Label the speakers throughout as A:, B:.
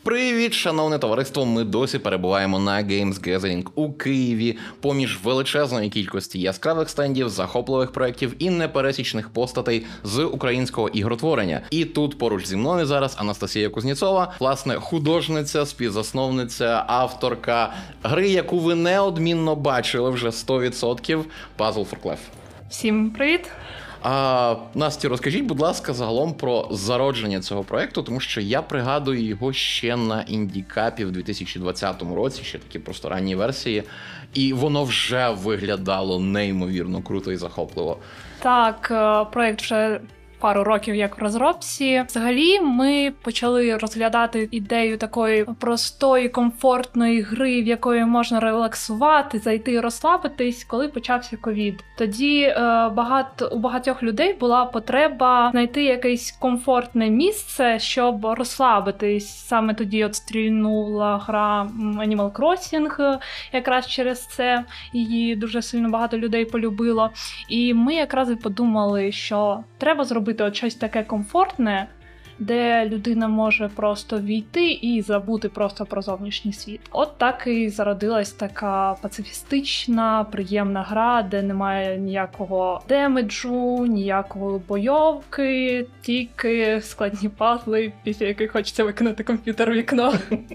A: Привіт, шановне товариство! Ми досі перебуваємо на Games Gathering у Києві поміж величезної кількості яскравих стендів, захопливих проєктів і непересічних постатей з українського ігротворення. І тут поруч зі мною зараз Анастасія Кузнєцова, власне, художниця, співзасновниця, авторка гри, яку ви неодмінно бачили вже 100%, Puzzle for Clef.
B: Всім привіт!
A: Насті, розкажіть, будь ласка, загалом про зародження цього проєкту, тому що я пригадую його ще на індікапі в 2020 році, ще такі просто ранні версії, і воно вже виглядало неймовірно круто і захопливо.
B: Так, проєкт вже пару років як в розробці. Взагалі ми почали розглядати ідею такої простої, комфортної гри, в якої можна релаксувати, зайти і розслабитись, коли почався ковід. Тоді у багатьох людей була потреба знайти якесь комфортне місце, щоб розслабитись. Саме тоді от стрільнула гра Animal Crossing, якраз через це її дуже сильно багато людей полюбило. І ми якраз і подумали, що треба зробити от щось таке комфортне, де людина може просто війти і забути просто про зовнішній світ. От так і зародилась така пацифістична, приємна гра, де немає ніякого демеджу, ніякої бойовки, тільки складні пазли, після яких хочеться викинути комп'ютер в вікно.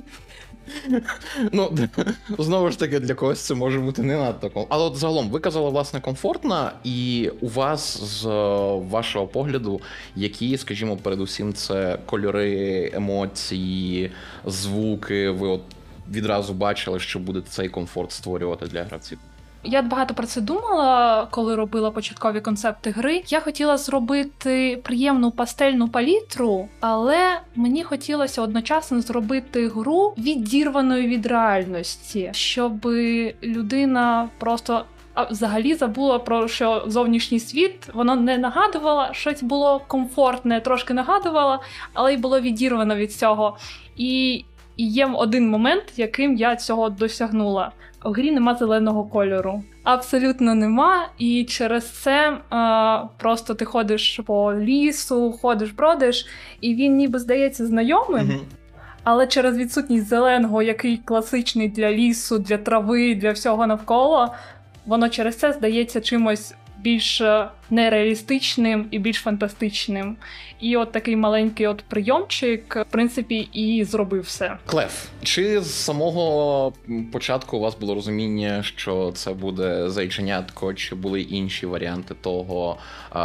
A: Ну, знову ж таки, для когось це може бути не надто комфортно. Але от загалом, ви казали, власне, комфортна, і у вас, з вашого погляду, які, скажімо, передусім, це кольори, емоції, звуки, ви от відразу бачили, що буде цей комфорт створювати для гравців?
B: Я багато про це думала, коли робила початкові концепти гри. Я хотіла зробити приємну пастельну палітру, але мені хотілося одночасно зробити гру відірваною від реальності, щоб людина просто взагалі забула про що зовнішній світ, воно не нагадувало, щось було комфортне, трошки нагадувало, але й було відірвано від цього. І є один момент, яким я цього досягнула. У грі нема зеленого кольору. Абсолютно нема, і через це просто ти ходиш по лісу, бродиш, і він ніби здається знайомим, але через відсутність зеленого, який класичний для лісу, для трави, для всього навколо, воно через це здається чимось більш нереалістичним і більш фантастичним. І от такий маленький от прийомчик, в принципі, і зробив все.
A: Клеф, чи з самого початку у вас було розуміння, що це буде зайченятко, чи були інші варіанти того,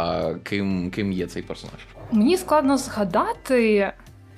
A: ким є цей персонаж?
B: Мені складно згадати,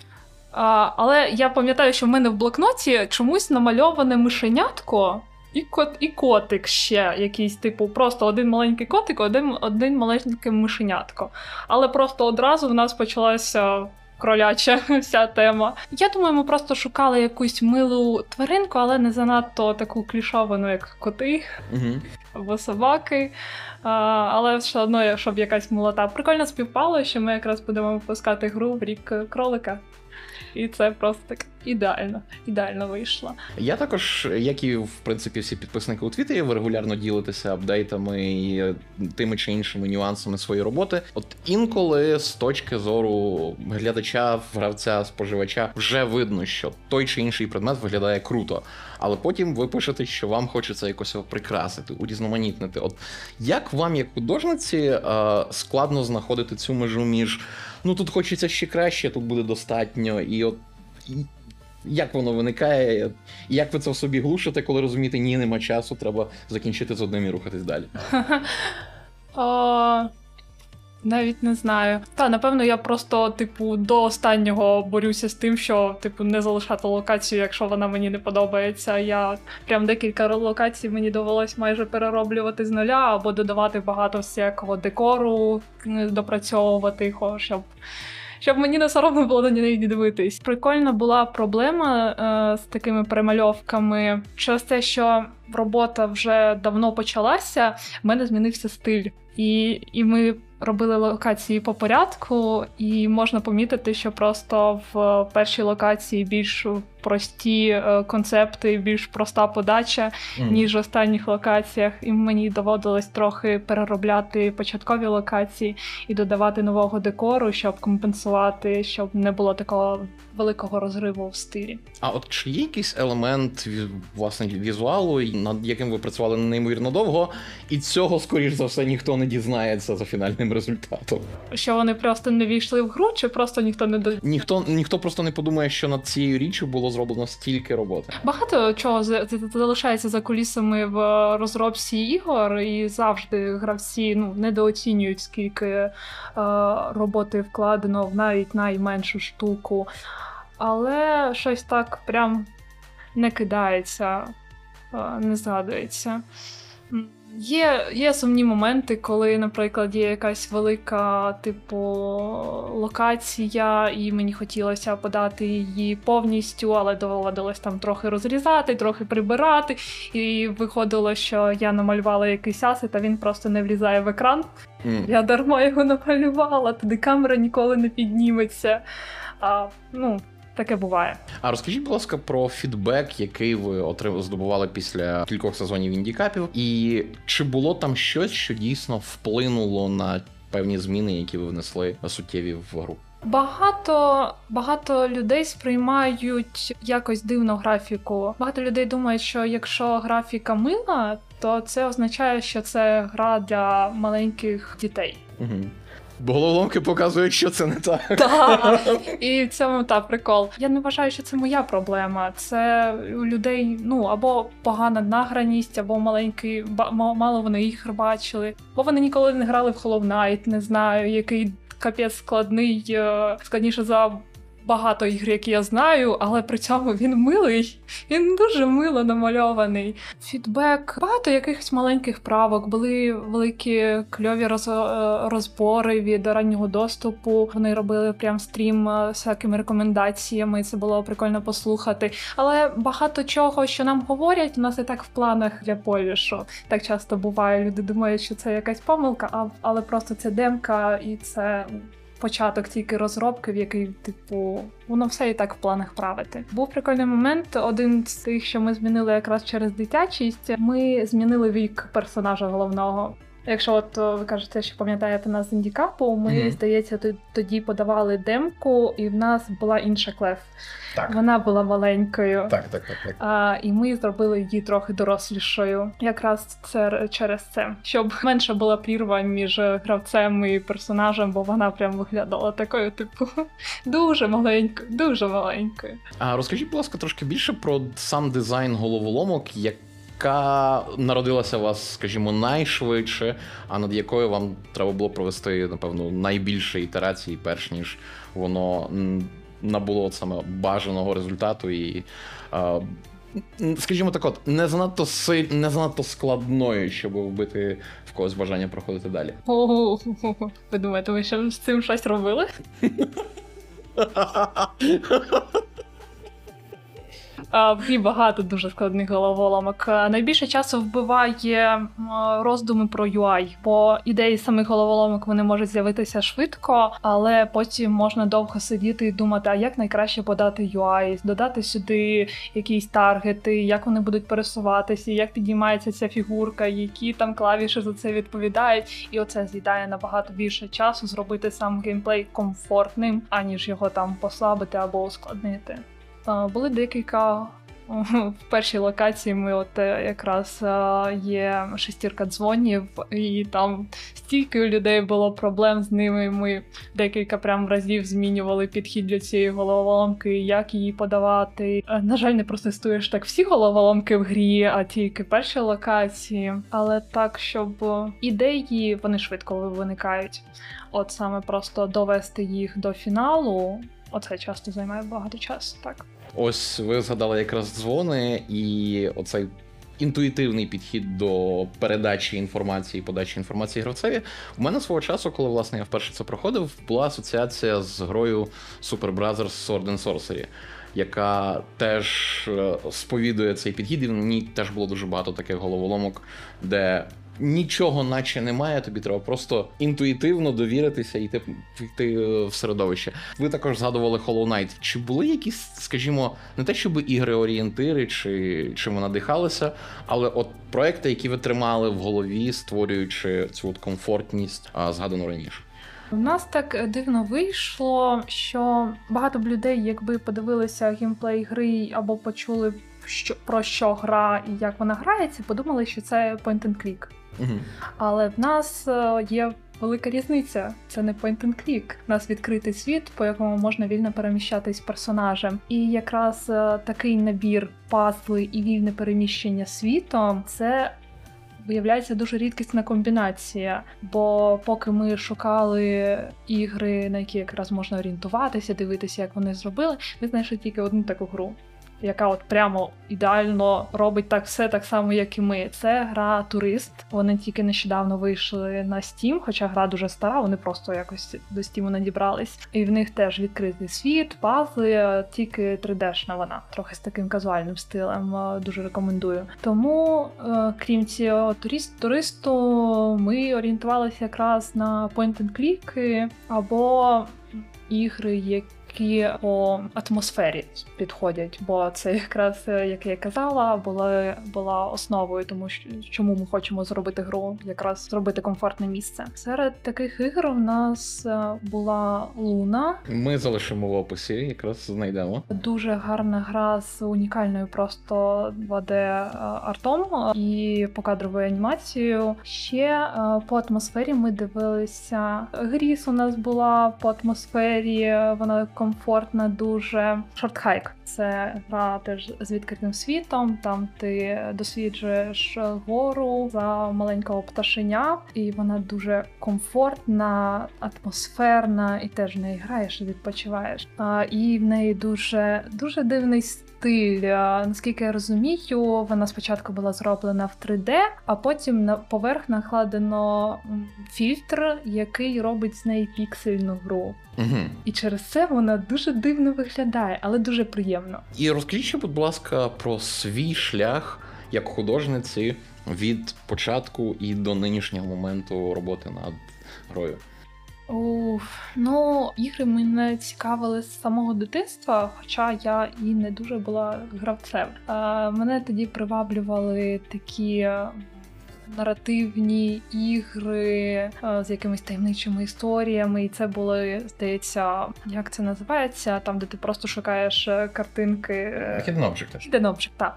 B: але я пам'ятаю, що в мене в блокноті чомусь намальоване мишенятко, і котик ще якийсь, типу, просто один маленький котик, один маленьке мишенятко. Але просто одразу в нас почалася кроляча вся тема. Я думаю, ми просто шукали якусь милу тваринку, але не занадто таку клішовану, як коти або собаки. Але все одно, щоб якась милота. Прикольно співпало, що ми якраз будемо випускати гру в рік кролика. І це просто так ідеально вийшло.
A: Я також, як і, в принципі, всі підписники у Твіттері, ви регулярно ділитеся апдейтами і тими чи іншими нюансами своєї роботи. От інколи з точки зору глядача, гравця, споживача вже видно, що той чи інший предмет виглядає круто. Але потім ви пишете, що вам хочеться якось його прикрасити, урізноманітнити. От як вам, як художниці, складно знаходити цю межу між ну тут хочеться ще краще, тут буде достатньо, і от як воно виникає, і як ви це в собі глушите, коли розумієте, ні, нема часу, треба закінчити з одним і рухатись далі?
B: Навіть не знаю. Напевно, я просто, до останнього борюся з тим, що, не залишати локацію, якщо вона мені не подобається. Я прям декілька локацій мені довелось майже перероблювати з нуля, або додавати багато всякого декору, допрацьовувати його, щоб мені не соромно було на неї дивитись. Прикольна була проблема з такими перемальовками. Через те, що робота вже давно почалася, в мене змінився стиль. І ми робили локації по порядку, і можна помітити, що просто в першій локації більш прості концепти, більш проста подача, ніж в останніх локаціях. І мені доводилось трохи переробляти початкові локації і додавати нового декору, щоб компенсувати, щоб не було такого великого розриву в стилі.
A: А от чи є якийсь елемент, власне, візуалу, над яким ви працювали неймовірно довго, і цього, скоріш за все, ніхто не дізнається за фінальним результатом?
B: Що вони просто не війшли в гру, чи просто ніхто не
A: Ніхто просто не подумає, що над цією річчю було зроблено стільки роботи.
B: Багато чого залишається за кулісами в розробці ігор, і завжди гравці недооцінюють, скільки роботи вкладено в навіть найменшу штуку. Але щось так прям не кидається, не згадується. Є сумні моменти, коли, наприклад, є якась велика, локація, і мені хотілося подати її повністю, але доводилось там трохи розрізати, трохи прибирати, і виходило, що я намалювала якийсь асет, а він просто не влізає в екран. Я дарма його намалювала, туди камера ніколи не підніметься. Таке буває.
A: А розкажіть, будь ласка, про фідбек, який ви здобували після кількох сезонів індікапів, і чи було там щось, що дійсно вплинуло на певні зміни, які ви внесли суттєві в гру?
B: Багато людей сприймають якось дивно графіку. Багато людей думають, що якщо графіка мила, то це означає, що це гра для маленьких дітей.
A: Угу. Бо головоломки показують, що це не так.
B: Так, і в цьому прикол. Я не вважаю, що це моя проблема. Це у людей, або погана награність, або мало вони ігр бачили, бо вони ніколи не грали в Hollow Knight, не знаю, який капець складний, складніше за багато ігр, які я знаю, але при цьому він милий, він дуже мило намальований. Фідбек, багато якихось маленьких правок, були великі кльові розбори від раннього доступу, вони робили прям стрім з всякими рекомендаціями, це було прикольно послухати. Але багато чого, що нам говорять, у нас і так в планах для полішу. Так часто буває, люди думають, що це якась помилка, але просто це демка і це початок тільки розробки, в який, воно все і так в планах правити. Був прикольний момент, один з тих, що ми змінили якраз через дитячість, ми змінили вік персонажа головного. Якщо ви кажете, що пам'ятаєте нас з індікапу, ми, здається, тоді подавали демку, і в нас була інша Клеф.
A: Так.
B: Вона була маленькою.
A: Так.
B: І ми зробили її трохи дорослішою. Якраз це через це. Щоб менше була прірва між гравцем і персонажем, бо вона прям виглядала такою, дуже маленькою, дуже маленькою.
A: А розкажіть, будь ласка, трошки більше про сам дизайн головоломок, яка народилася у вас, скажімо, найшвидше, а над якою вам треба було провести, напевно, найбільше ітерацій, перш ніж воно набуло саме бажаного результату і, скажімо так, не занадто складною, щоб вбити в когось бажання проходити далі.
B: Ви думаєте, ви ще з цим щось робили? В грі багато дуже складних головоломок. Найбільше часу вбиває роздуми про UI, бо ідеї самих головоломок вони можуть з'явитися швидко, але потім можна довго сидіти і думати, а як найкраще подати UI, додати сюди якісь таргети, як вони будуть пересуватися, як підіймається ця фігурка, які там клавіші за це відповідають. І оце з'їдає набагато більше часу зробити сам геймплей комфортним, аніж його там послабити або ускладнити. Були декілька в першій локації. Ми якраз є 6 дзвонів, і там стільки у людей було проблем з ними. Ми декілька прям разів змінювали підхід до цієї головоломки, як її подавати. На жаль, не протестуєш так всі головоломки в грі, а тільки перші локації. Але так, щоб ідеї, вони швидко виникають. От саме просто довести їх до фіналу, оце часто займає багато часу, так.
A: Ось ви згадали якраз дзвони і оцей інтуїтивний підхід до передачі інформації, подачі інформації гравцеві. У мене свого часу, коли, власне, я вперше це проходив, була асоціація з грою Super Brothers Sword and Sorcery, яка теж сповідує цей підхід, і в ній теж було дуже багато таких головоломок, де нічого наче немає, тобі треба просто інтуїтивно довіритися і йти в середовище. Ви також згадували Hollow Knight. Чи були якісь, скажімо, не те, щоб ігри-орієнтири, чи ви надихалися, але от проекти, які ви тримали в голові, створюючи цю от комфортність, згадану раніше?
B: У нас так дивно вийшло, що багато б людей, якби подивилися геймплей гри або почули, про що гра і як вона грається, подумали, що це point and click.
A: Угу.
B: Але в нас є велика різниця. Це не point and click. У нас відкритий світ, по якому можна вільно переміщатись персонажем. І якраз такий набір пазли і вільне переміщення світом – це виявляється дуже рідкісна комбінація, бо поки ми шукали ігри, на які якраз можна орієнтуватися, дивитися, як вони зробили, ми знайшли тільки одну таку гру, яка от прямо ідеально робить так все так само, як і ми. Це гра «Турист». Вони тільки нещодавно вийшли на Steam, хоча гра дуже стара, вони просто якось до Steam надібрались. І в них теж відкритий світ, пазли, тільки 3D-шна вона, трохи з таким казуальним стилем, дуже рекомендую. Тому, крім цього «Туристу», ми орієнтувалися якраз на point-and-click або ігри, які по атмосфері підходять, бо це якраз, як я казала, була основою, тому що чому ми хочемо зробити гру, якраз зробити комфортне місце. Серед таких ігор у нас була Луна.
A: Ми залишимо в описі, якраз знайдемо.
B: Дуже гарна гра з унікальною просто 2D-артом і покадровою анімацією. Ще по атмосфері ми дивилися. Гріс у нас була по атмосфері, вона комфортна дуже. Шорт-хайк – це гра теж з відкритим світом, там ти досліджуєш гору за маленького пташеня, і вона дуже комфортна, атмосферна, і теж в неї граєш і відпочиваєш. І в неї дуже, дуже дивний стиль. Наскільки я розумію, вона спочатку була зроблена в 3D, а потім поверх накладено фільтр, який робить з неї піксельну гру.
A: Угу.
B: І через це вона дуже дивно виглядає, але дуже приємно.
A: І розкажіть ще, будь ласка, про свій шлях як художниці від початку і до нинішнього моменту роботи над грою.
B: Ігри мене цікавили з самого дитинства, хоча я і не дуже була гравцем. Мене тоді приваблювали такі наративні ігри з якимись таємничими історіями, і це були, здається, як це називається, там, де ти просто шукаєш картинки.
A: Hidden Object.
B: Hidden Object, так.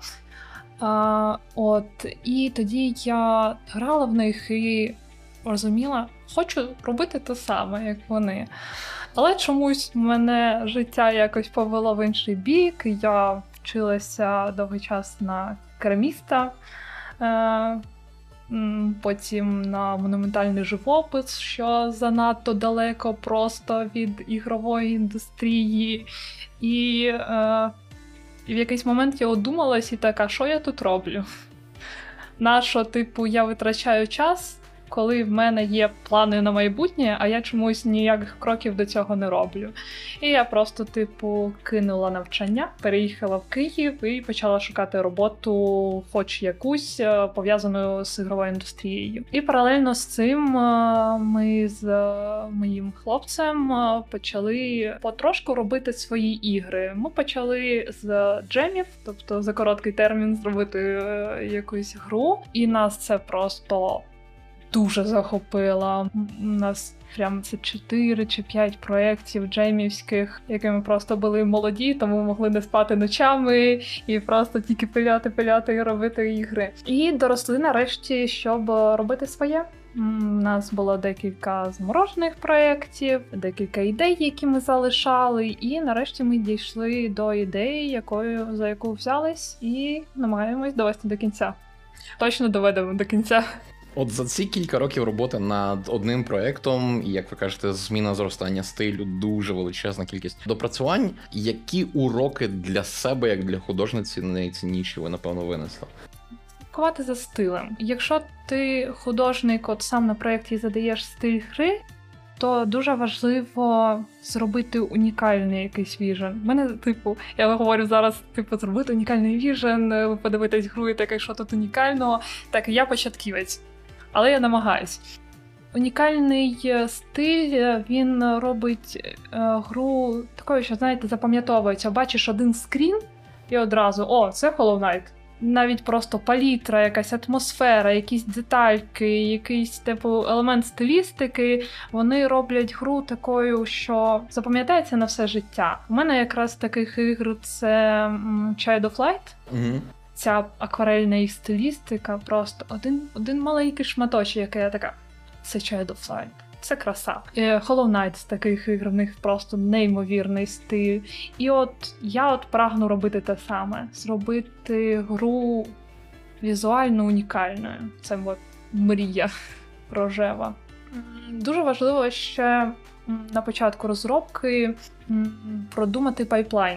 B: І тоді я грала в них і розуміла, хочу робити те саме, як вони. Але чомусь мене життя якось повело в інший бік. Я вчилася довгий час на кераміста, потім на монументальний живопис, що занадто далеко просто від ігрової індустрії. І в якийсь момент я одумалась і така, що я тут роблю? Нащо, я витрачаю час, коли в мене є плани на майбутнє, а я чомусь ніяких кроків до цього не роблю. І я просто, кинула навчання, переїхала в Київ і почала шукати роботу, хоч якусь, пов'язану з ігровою індустрією. І паралельно з цим ми з моїм хлопцем почали потрошку робити свої ігри. Ми почали з джемів, тобто за короткий термін зробити якусь гру, і нас це просто дуже захопила. У нас прям це 4 чи 5 проєктів джемівських, якими просто були молоді, тому могли не спати ночами і просто тільки пиляти і робити ігри. І доросли нарешті, щоб робити своє. У нас було декілька заморожених проєктів, декілька ідей, які ми залишали, і нарешті ми дійшли до ідеї, за яку взялись, і намагаємось довести до кінця. Точно доведемо до кінця.
A: От за ці кілька років роботи над одним проєктом, і, як ви кажете, зміна зростання стилю, дуже величезна кількість допрацювань. Які уроки для себе, як для художниці, найцінніші ви, напевно, винесли?
B: Слідкувати за стилем. Якщо ти художник, сам на проєкті задаєш стиль гри, то дуже важливо зробити унікальний якийсь віжен. У мене, я говорю зараз, зробити унікальний віжен, ви подивитесь гру і таке, що тут унікального. Так, я початківець. але я намагаюсь. Унікальний стиль, він робить гру такою, що, знаєте, запам'ятовується. Бачиш один скрін і одразу, о, це Hollow Knight. Навіть просто палітра, якась атмосфера, якісь детальки, якийсь елемент стилістики, вони роблять гру такою, що запам'ятається на все життя. У мене якраз таких ігр це Child of Light.
A: Угу.
B: Ця акварельна їх стилістика, просто один маленький шматочок, який я така, це Child of Light. Це краса. Hollow Knight з таких ігр, в них просто неймовірний стиль. І я прагну робити те саме. Зробити гру візуально унікальною. Це мрія рожева. Дуже важливо ще на початку розробки продумати пайплайн.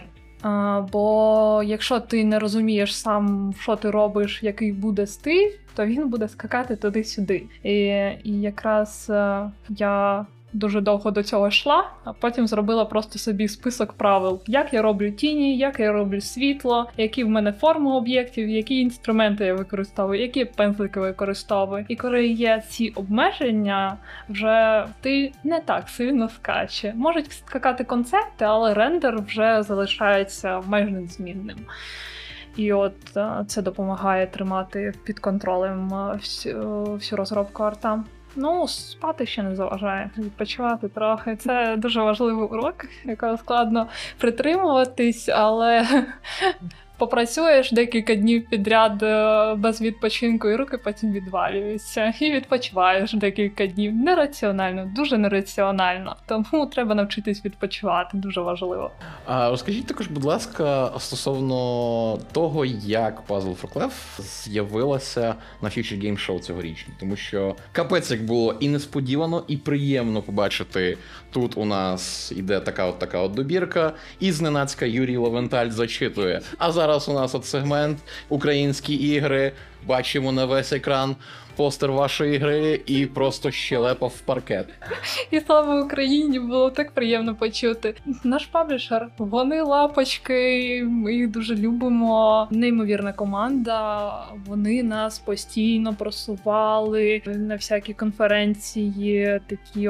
B: Бо якщо ти не розумієш сам, що ти робиш, який буде стиль, то він буде скакати туди-сюди. І якраз я дуже довго до цього йшла, а потім зробила просто собі список правил. Як я роблю тіні, як я роблю світло, які в мене форми об'єктів, які інструменти я використовую, які пензлики використовую. І коли є ці обмеження, вже ти не так сильно скаче. Можуть скакати концепти, але рендер вже залишається майже незмінним. І це допомагає тримати під контролем всю розробку арта. Спати ще не заважає, відпочивати трохи. Це дуже важливий урок, якого складно притримуватись, але попрацюєш декілька днів підряд без відпочинку, і руки потім відвалюються. І відпочиваєш декілька днів. Нераціонально, дуже нераціонально. Тому треба навчитись відпочивати, дуже важливо.
A: Розкажіть також, будь ласка, стосовно того, як Puzzle for Clef з'явилася на Future Game Show цьогорічні. Тому що капець як було і несподівано, і приємно побачити, тут у нас іде така от добірка, і зненацька Юрій Левенталь зачитує. А зараз у нас сегмент «Українські ігри», бачимо на весь екран постер вашої гри і просто щелепа в паркет.
B: І слава Україні, було так приємно почути. Наш паблішер, вони лапочки, ми їх дуже любимо. Неймовірна команда, вони нас постійно просували на всякі конференції, такі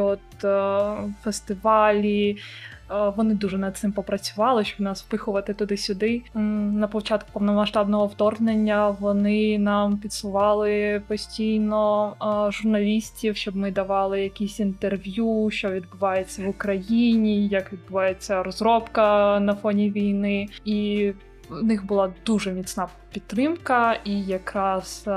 B: фестивалі. Вони дуже над цим попрацювали, щоб нас впихувати туди-сюди. На початку повномасштабного вторгнення вони нам підсували постійно журналістів, щоб ми давали якісь інтерв'ю, що відбувається в Україні, як відбувається розробка на фоні війни. І в них була дуже міцна підтримка, і якраз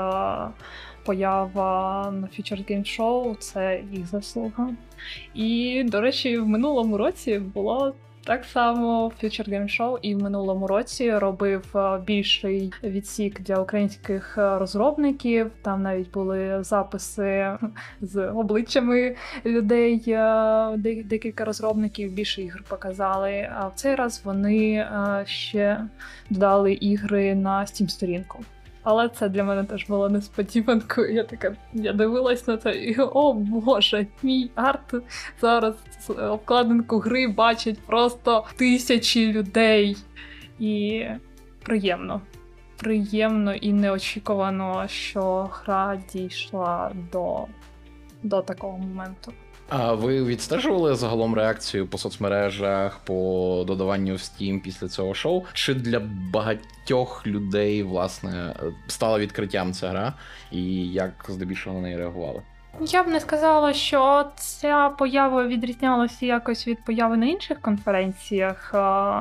B: поява на Future Game Show – це їх заслуга. І, до речі, в минулому році було так само Future Game Show, і в минулому році робив більший відсік для українських розробників. Там навіть були записи з обличчями людей, декілька розробників, більше ігр показали. А в цей раз вони ще додали ігри на Steam-сторінку. Але це для мене теж було несподіванкою. Я дивилась на це і, о боже, мій арт зараз обкладинку гри бачить просто тисячі людей. І приємно і неочікувано, що гра дійшла до такого моменту.
A: А ви відстежували загалом реакцію по соцмережах, по додаванню в Steam після цього шоу? Чи для багатьох людей, власне, стала відкриттям ця гра? І як здебільшого на неї реагували?
B: Я б не сказала, що ця поява відрізнялася якось від появи на інших конференціях.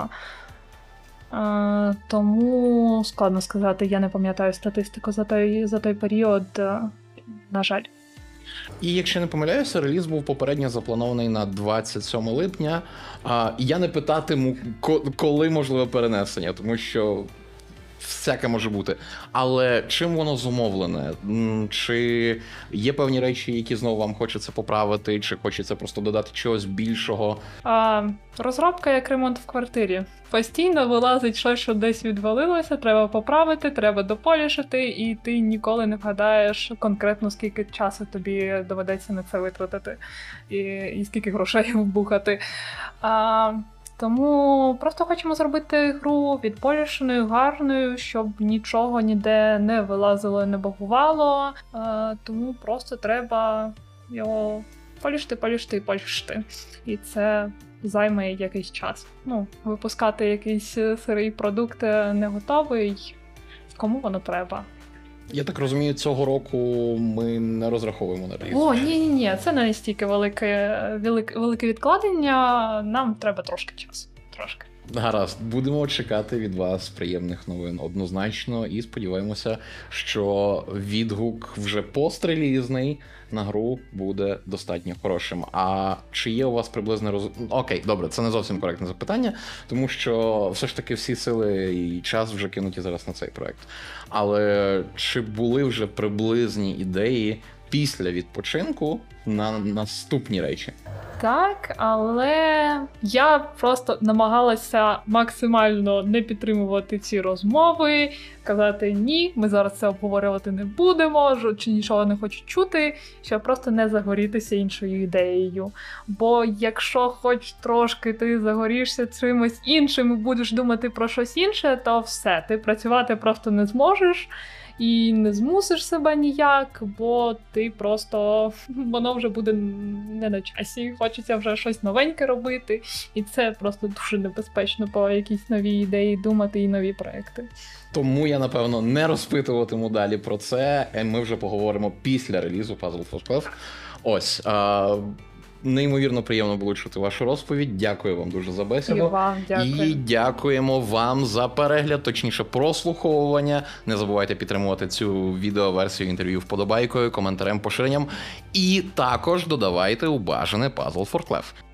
B: Тому складно сказати, я не пам'ятаю статистику за той період, на жаль.
A: І якщо не помиляюся, реліз був попередньо запланований на 27 липня. Я не питатиму, коли можливе перенесення, тому що всяке може бути. Але чим воно зумовлене? Чи є певні речі, які знову вам хочеться поправити, чи хочеться просто додати чогось більшого?
B: Розробка як ремонт в квартирі. Постійно вилазить щось, що десь відвалилося, треба поправити, треба дополішити, і ти ніколи не вгадаєш конкретно, скільки часу тобі доведеться на це витратити, і скільки грошей вбухати. Тому просто хочемо зробити гру відполішеною, гарною, щоб нічого ніде не вилазило, не багувало. Тому просто треба його полішти. І це займе якийсь час. Випускати якийсь сирий продукт не готовий. Кому воно треба?
A: Я так розумію, цього року ми не розраховуємо на реліз.
B: О, ні, це не настільки велике відкладення, нам треба трошки часу. Трошки.
A: Гаразд, будемо чекати від вас приємних новин однозначно і сподіваємося, що відгук вже пострелізний на гру буде достатньо хорошим. А чи є у вас приблизне Окей, добре, це не зовсім коректне запитання, тому що все ж таки всі сили і час вже кинуті зараз на цей проект. Але чи були вже приблизні ідеї після відпочинку на наступні речі?
B: Так, але я просто намагалася максимально не підтримувати ці розмови, казати ні, ми зараз це обговорювати не будемо, чи нічого не хочу чути, щоб просто не загорітися іншою ідеєю. Бо якщо хоч трошки ти загорішся чимось іншим і будеш думати про щось інше, то все, ти працювати просто не зможеш. І не змусиш себе ніяк, бо ти просто, воно вже буде не на часі, хочеться вже щось новеньке робити, і це просто дуже небезпечно по якісь нові ідеї думати і нові проекти.
A: Тому я, напевно, не розпитуватиму далі про це, ми вже поговоримо після релізу Puzzle Force Club. Неймовірно приємно було чути вашу розповідь. Дякую вам дуже за бесіду.
B: І вам дякую.
A: І дякуємо вам за перегляд, точніше прослуховування. Не забувайте підтримувати цю відеоверсію інтерв'ю вподобайкою, коментарем, поширенням. І також додавайте у бажане Puzzle for Clef.